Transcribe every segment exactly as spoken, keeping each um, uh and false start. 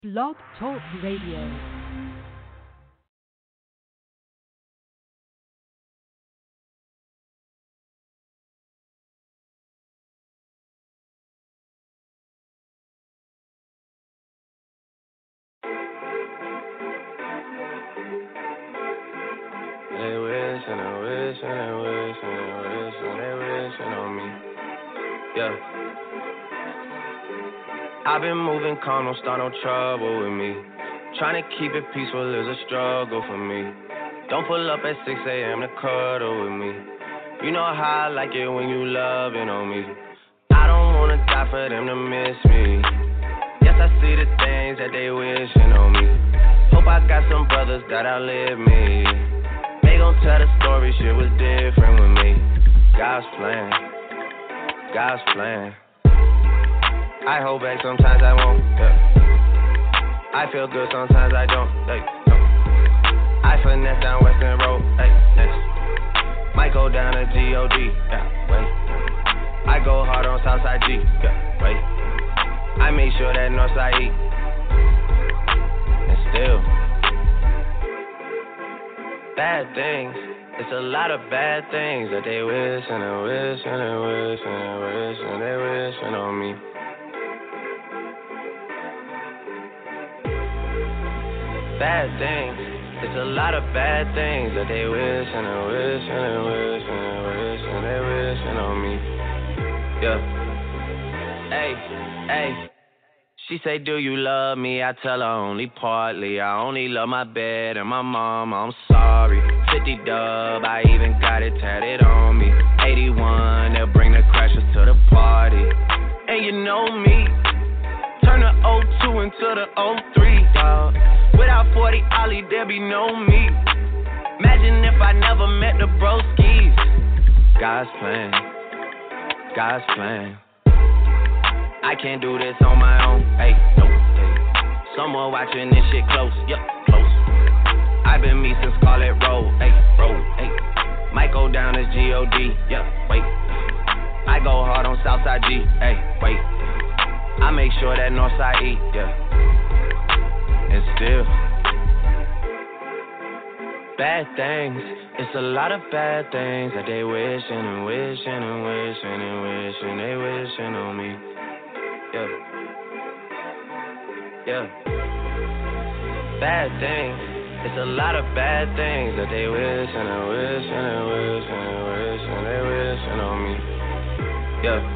Blog Talk Radio. They wish and they wish and they wish and they wish and they wishing on me. Yeah. I've been moving calm, don't start no trouble with me. Trying to keep it peaceful is a struggle for me. Don't pull up at six a.m. to cuddle with me. You know how I like it when you loving on me. I don't wanna die for them to miss me. Yes, I see the things that they wishing on me. Hope I got some brothers that outlive me. They gon' tell the story, shit was different with me. God's plan, God's plan. I hold back, sometimes I won't, yeah. I feel good, sometimes I don't, like, no. I finesse down Western Road, hey, next. Might go down to G O D, yeah, wait. I go hard on Southside G, yeah, wait. I make sure that Northside E. And still bad things, it's a lot of bad things that they wish and they wish and they wish and they wish and they wishing on me. Bad things, it's a lot of bad things that they wish and they wish and they wish and they wish and they wishing on me. Yeah. Hey, hey. She say, do you love me? I tell her only partly. I only love my bed and my mom, I'm sorry. fifty dub, I even got it tatted on me. eighty-one, they'll bring the crashers to the party. And you know me, turn the oh two into the oh three, dawg. Without forty Ollie, there be no me. Imagine if I never met the broskies. God's plan, God's plan. I can't do this on my own, hey, no, hey. Someone watching this shit close, yup, close. I've been me since Scarlet Road, hey, road, hey. Might go down as G O D, yup, wait. I go hard on Southside G, hey, wait. I make sure that Northside E, yeah. And still bad things, it's a lot of bad things that they wishing and wishing and wishing and wishing they wishing on me. Yeah, yeah. Bad things, it's a lot of bad things that they wish and they wish and they wish and they wish and they wishing on me. Yeah.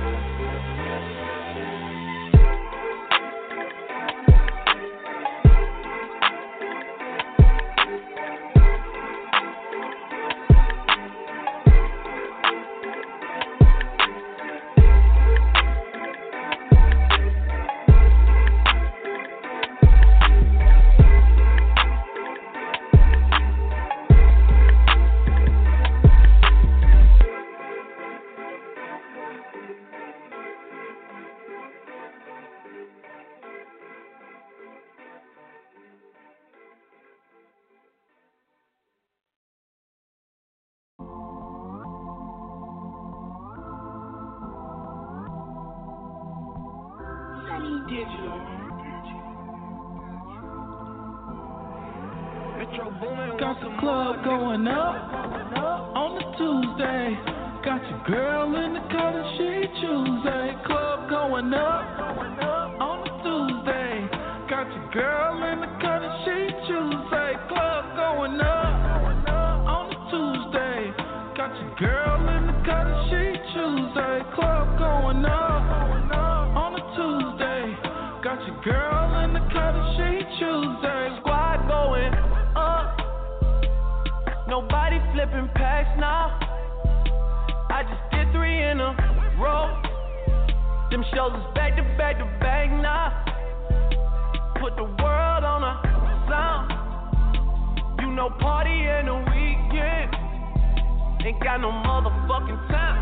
Got the club going up on the Tuesday. Got your girl in the color she Tuesday. Club going up on the Tuesday. Got your girl in the color she Tuesday. Club going up on the Tuesday. Got your girl in the color she Tuesday. Club going up on the Tuesday. Got your girl in the color she Tuesday. Squad going up. Nobody flipping packs now. I just did three in a row. Them shows is back to back to back now. Put the world on a sound. You know party in the weekend. Ain't got no motherfucking time.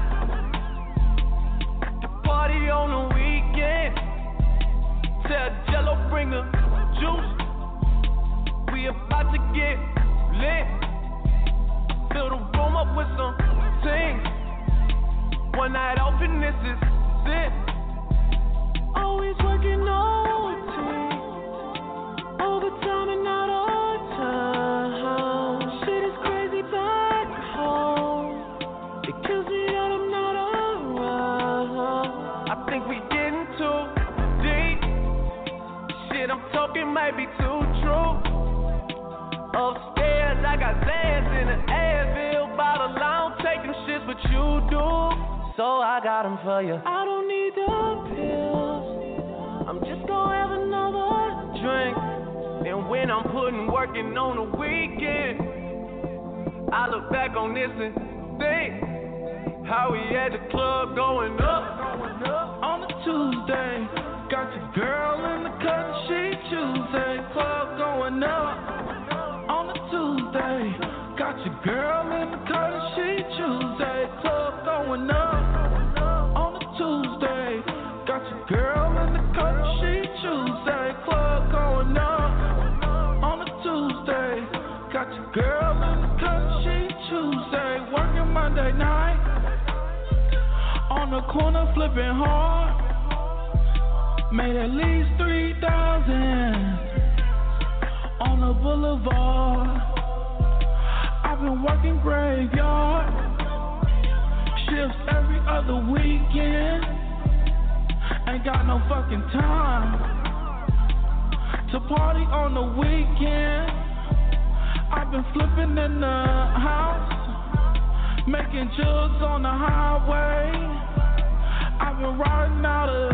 The party on the weekend. Tell Jello bring the juice. We about to get lit. Fill the room up with some things. One night off and this is it. Always working O T. shit I'm talking might be too true. Upstairs, I got Zans in the Advil bottle. I don't take them shits, but you do. So I got them for you. I don't need the pills. I'm just gonna have another drink. And when I'm putting working on the weekend, I look back on this and think how we at the club going up. On a Tuesday, got your girl in the cut and she Tuesday. Club going up. On a Tuesday, got your girl in the cut and she Tuesday. Club going up. On a Tuesday, got your girl in the cut and she Tuesday. Club going up. On a Tuesday, got your girl in the cut and she Tuesday. Working Monday night. On the corner flipping hard. Made at least three thousand. On the boulevard, I've been working graveyard shifts every other weekend. Ain't got no fucking time to party on the weekend. I've been flipping in the house, making jugs on the highway. I've been riding out of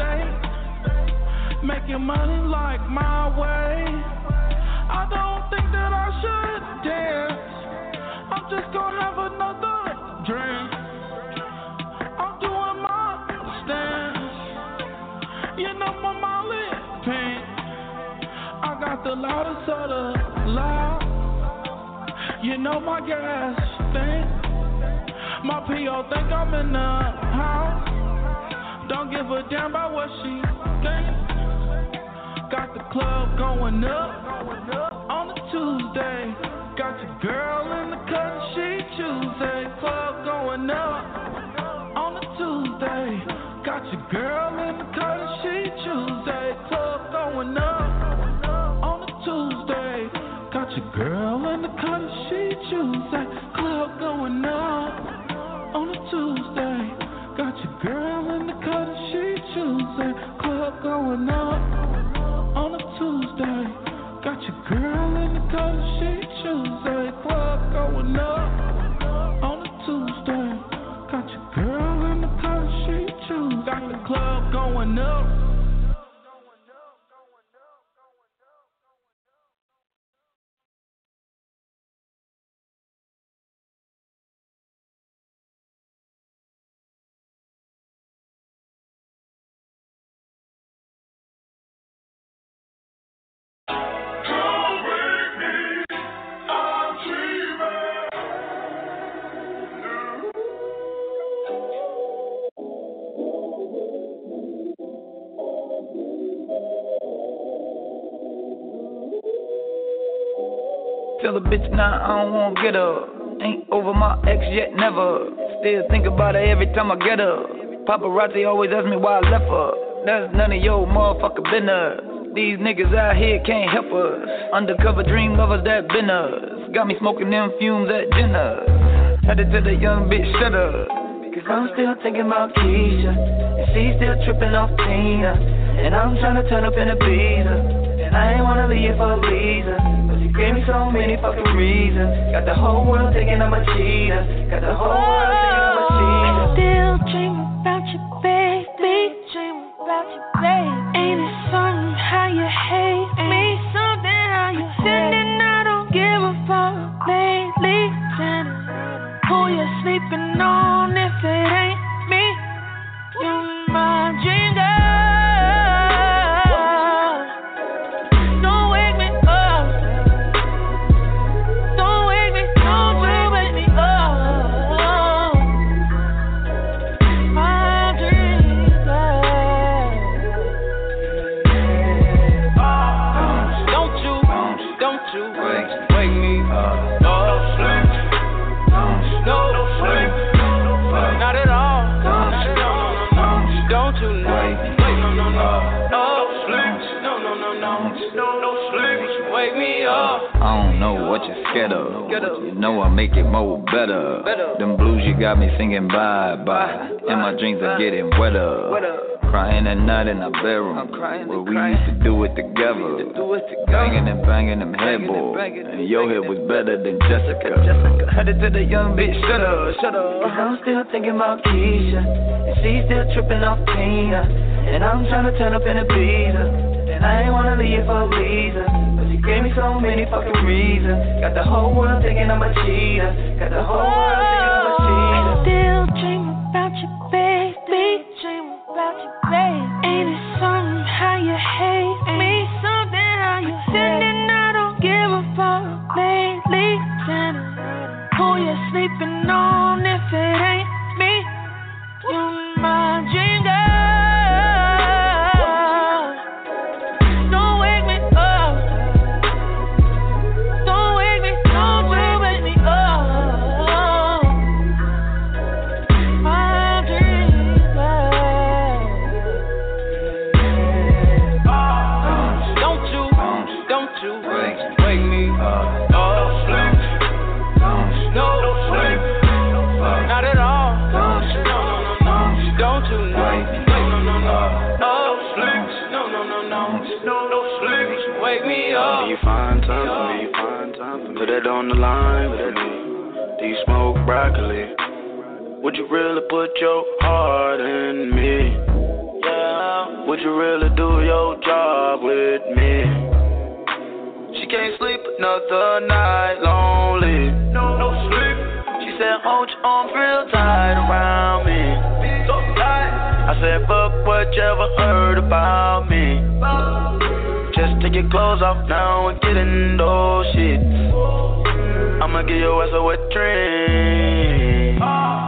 state, making money like my way. I don't think that I should dance. I'm just gonna have another drink. I'm doing my stance. You know my Molly pink. I got the loudest of the loud. You know my gas stink. My P O think I'm in the house. Don't give a damn about what she thinks. Got the club going up. On a Tuesday, got your girl in the cut and she Tuesday. Club going up. On a Tuesday, got your girl in the cut and she Tuesday. Club going up. On a Tuesday, got your girl in the cut and she Tuesday. Club going up. On a Tuesday, got your girl in the cut and she Tuesday. Club going up. On a Tuesday. Got your girl in the cut and she Tuesday. Club going up. On a Tuesday. Got your girl in the cut and she Tuesday. Got the club going up. Tell a bitch now I don't wanna get her. Ain't over my ex yet, never. Still think about her every time I get her. Paparazzi always ask me why I left her. That's none of your motherfucker business. These niggas out here can't help us. Undercover dream lovers that been us. Got me smoking them fumes at dinner. Had to tell the young bitch shut up. Cause I'm still thinking about Keisha, and she's still tripping off Tina. And I'm trying to turn up in a Ibiza, and I ain't wanna leave for a reason. Gave me so many fucking reasons. Got the whole world thinking I'm a cheater. Got the whole world thinking I'm a cheater. I still dream about you, baby. Dream about you, baby. Ain't it something how you hate me? Something how you pretending I don't give a fuck lately. Who you sleeping on if it ain't me? You're my dream girl. wake me up. I don't know what you're scared of, but you know I make it more better. Them blues you got me singing bye bye, and my dreams are getting wetter. Crying at night in our bedroom, where we used to do it together. Banging and banging them headboards, and your head was better than Jessica. Had it to the young bitch, shut up, shut up. Cause I'm still thinking about Keisha, and she's still tripping off Tina. And I'm trying to turn up in a Ibiza, and I ain't wanna leave for a reason, but she gave me so many fucking reasons. Got the whole world thinking I'm a cheater. Got the whole world thinking I'm a cheater. I still dream about you, baby. Dream about you, baby. Ain't it something how you hate me? Something how you pretending I don't give a fuck lately. Who you sleeping on if it ain't me? You're my dream girl. Do you find time for me? Find time for me? Put it on the line with me. Do you smoke broccoli? Would you really put your heart in me? Yeah. Would you really do your job with me? She can't sleep another night lonely. No, no sleep. She said, hold your arms real tight around me. So tight. I said, fuck what you ever heard about me. Just take your clothes off now and get in those sheets. I'ma give your ass a wet dream.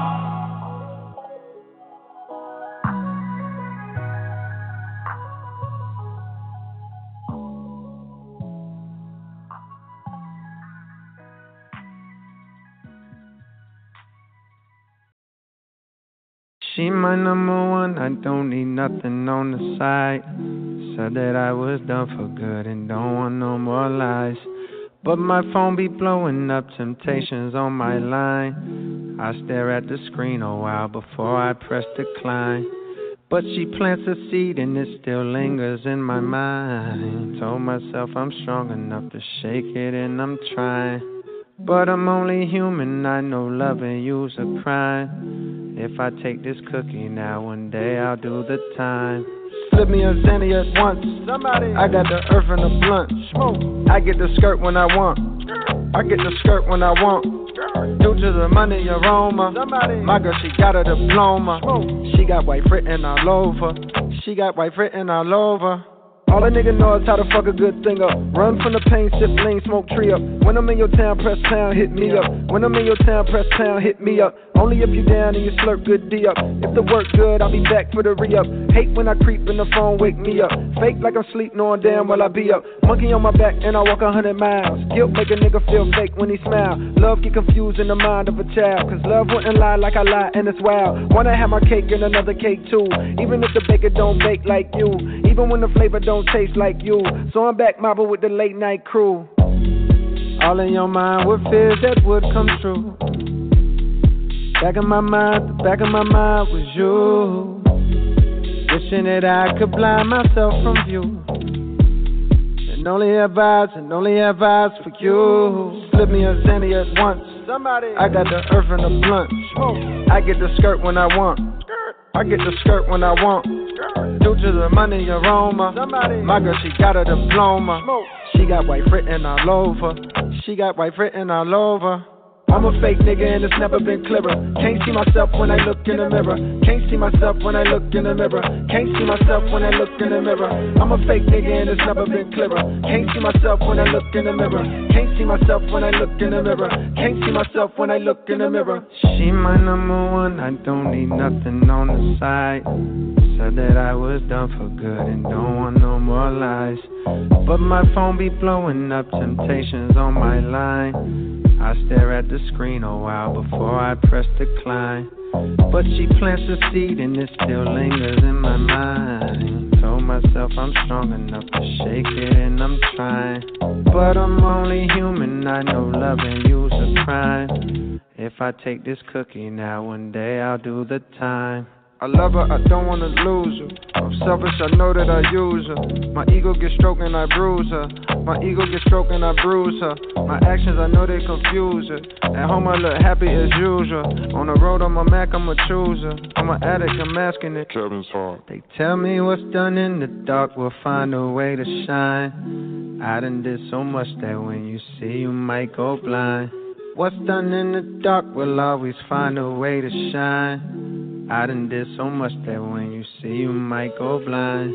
She my number one, I don't need nothing on the side. Said that I was done for good and don't want no more lies. But my phone be blowing up, temptations on my line. I stare at the screen a while before I press decline. But she plants a seed and it still lingers in my mind. Told myself I'm strong enough to shake it and I'm trying. But I'm only human, I know loving you's a crime. If I take this cookie now, one day I'll do the time. Slip me a Zanny at once. Somebody. I got the earth and the blunt. Smoke. I get the skirt when I want. I get the skirt when I want. Due to the money aroma. Somebody. My girl, she got a diploma. Smoke. She got white written all over. She got white written all over. All a nigga know is how to fuck a good thing up. Run from the pain, sip lean, smoke tree up. When I'm in your town, press pound, hit me up. When I'm in your town, press pound, hit me up. Only if you down and you slurp good D up. If the work good, I'll be back for the re-up. Hate when I creep in the phone, wake me up. Fake like I'm sleep, knowing damn well I be up. Monkey on my back and I walk a hundred miles. Guilt make a nigga feel fake when he smile. Love get confused in the mind of a child. Cause love wouldn't lie like I lie and it's wild. Wanna have my cake and another cake too. Even if the baker don't bake like you. Even when the flavor don't taste like you. So I'm back mobbing with the late night crew. All in your mind with fears that would come true. Back in my mind, the back of my mind was you. Wishing that I could blind myself from view. And only have eyes, and only have eyes for you. Slip me a Zanny at once. Somebody. I got the earth and the blunt. Smoke. I get the skirt when I want. I get the skirt when I want. Due to the money aroma. Somebody. My girl, she got a diploma. Smoke. She got white written all over. She got white written all over. I'm a fake nigga and it's never been clearer. Can't see myself when I look in the mirror. Can't see myself when I look in the mirror. Can't see myself when I look in the mirror. I'm a fake nigga and it's never been clearer. Can't see myself when I look in the mirror. Can't see myself when I look in the mirror. Can't see myself when I look in the mirror. She my number one, I don't need nothing on the side. Said that I was done for good and don't want no more lies. But my phone be blowing up, temptations on my line. I stare at the screen a while before I press decline. But she plants a seed and it still lingers in my mind. Told myself I'm strong enough to shake it and I'm trying. but I'm only human. I know loving you's a crime. If I take this cookie now, one day I'll do the time. I love her, I don't wanna lose her. I'm selfish, I know that I use her. My ego gets stroked and I bruise her. My ego gets stroked and I bruise her. My actions, I know they confuse her. At home I look happy as usual. On the road, I'm a Mac, I'm a chooser. I'm an addict, I'm asking it. Kevin's heart. They tell me what's done in the dark will find a way to shine. I done did so much that when you see, you might go blind. What's done in the dark will always find a way to shine. I done did so much that when you see, you might go blind.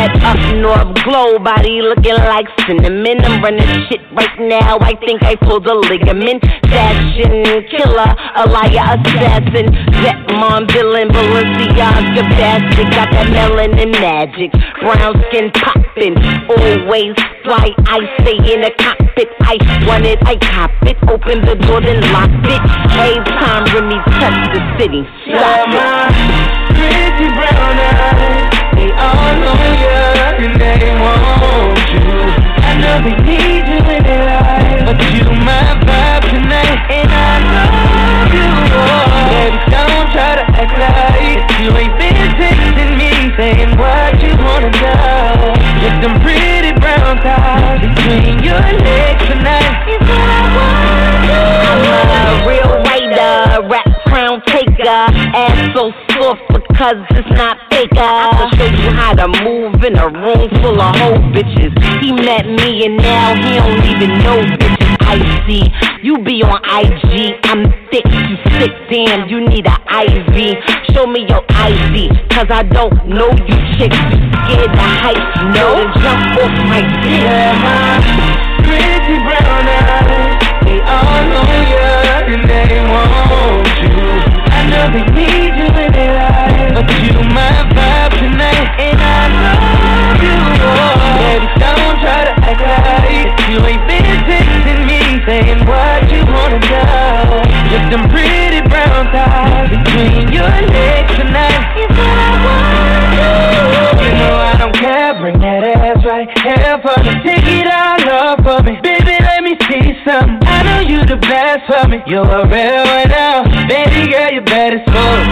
that up north glow body looking like cinnamon. I'm running shit right now, I think I pulled a ligament. Fashion killer, a liar, assassin, jet mom, villain, Balenciaga bastard. Got that melanin magic, brown skin poppin', always fly. I stay in the cockpit, I want it, I cop it. Open the door, then lock it. Every time Remy touch the city, stop it. Pretty brown eyes, they all know you and they want you. I know they need you in their life, but you my vibe tonight, and I love you. Baby, don't try to act like you ain't been texting me, saying what you wanna know. With them pretty brown thighs between your legs tonight is what I want to do. I'm a real writer, rap crown taker, ass so soft because it's not faker. I can show you how to move in a room full of hoe bitches. He met me and now he don't even know bitches. I see you be on I G, I'm thick, you sick, damn, you need an I V. Show me your I D, cause I don't know you chicks. You scared to hype, no, to jump off my dick. Yeah, my pretty brown eyes, they all know you and they want you. I know they need you in their life, but you my vibe tonight, and I love you. Baby, don't try to act like you ain't been texting me, saying what you wanna know. With them pretty brown thighs between your legs tonight is what I want to do. You know I don't care, bring that ass right here for me. Take it all off for me, baby, let me see something. I know you the best for me, you're a real one now. Baby girl, you better slow.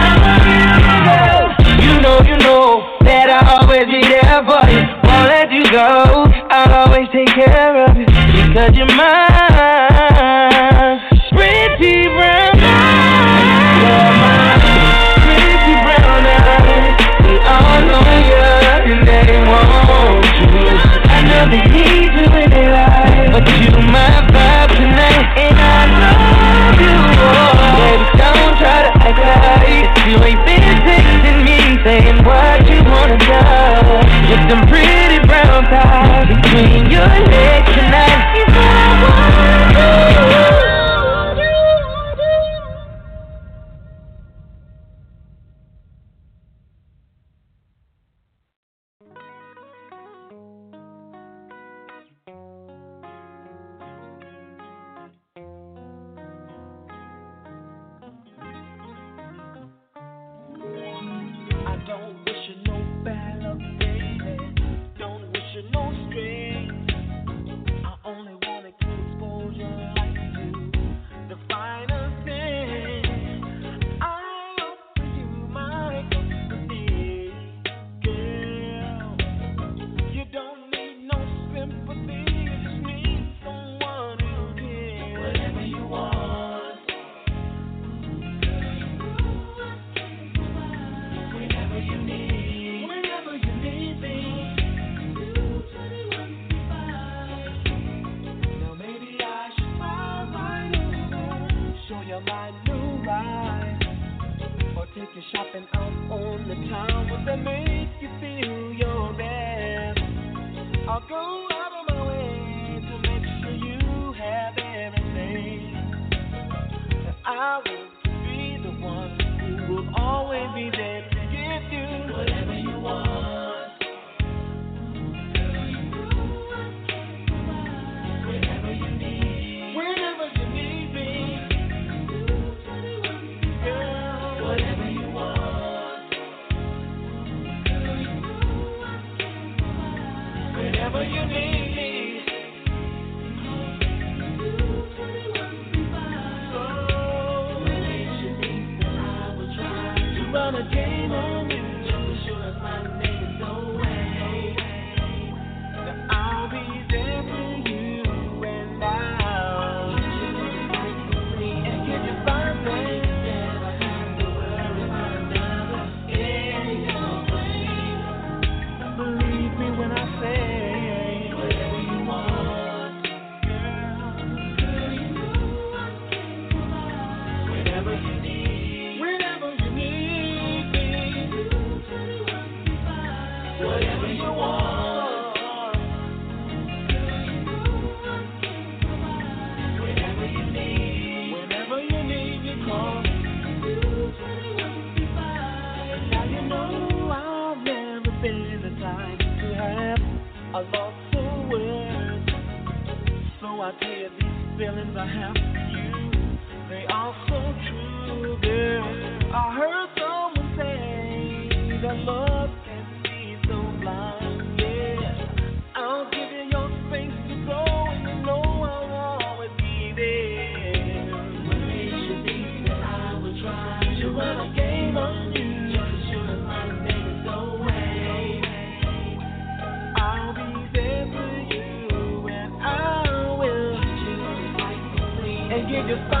You know, you know that I'll always be there for you. Won't let you go, I'll always take care of you, because you're mine. Pretty brown eyes, you're mine. Pretty brown eyes, they all know you and they want you. I know they need you in their life, but you my vibe tonight, and I love you. Baby, don't try to act like you ain't been texting me, saying what you wanna know. With them pretty brown thighs between your legs tonight is what I want to do. Shopping out on the town, would that make you feel your best? I'll go out of my way to make sure you have everything. And I will be the one who will always be there to give you whatever you want. Whenever you need, whenever you need me. Girl, whatever you whenever you need me. So, whenever you need me, I will try to run a game on you. Just sure as my name is no way. That I'll be there for you and I'll and give you fine things. Never have to worry about another in your way. Believe me when I say whenever you need me. run a game on you. You're my nigga, so wait. I'll be there for you, and I will choose and give you five.